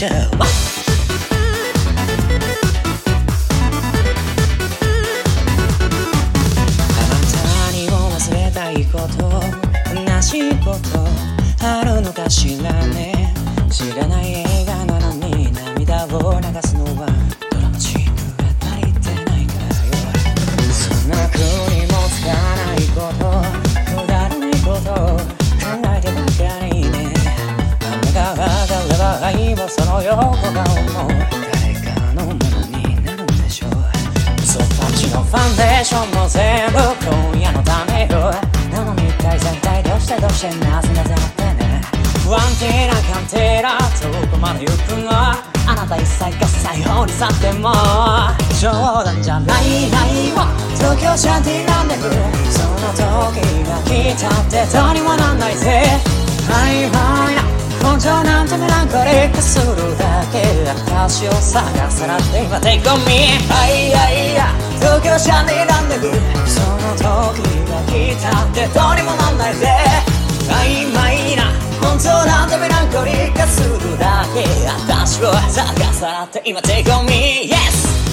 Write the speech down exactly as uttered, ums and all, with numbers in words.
ちゃう。悲しいことあるのかしらね。知らない映画なのに涙を流すのはドラマチックが足りてないからよ。そんな風にもつかないこと、くだらないことを考えてばかりね。雨が上がれば愛もその横顔も誰かのものになるんでしょう。嘘っぱちのファンデーションも全部今夜のためよ。なのに一体全体どうしてどうしてなぜなぜってね。不安定な鑑定だどこまで行くの。あなた一切合切放り去っても冗談じゃないないわ。東京シャンティランデブーその時が来たってどうにもなんないぜ。曖昧な根性なんてメランコリックするだけ。私を探さなって今 Take on me。 はいやいや東京シャンティランデブーその時が来たってどうにもなんないぜ。曖昧な本当なんてメランコリー化するだけ。私を探さなって今 Take on me Yes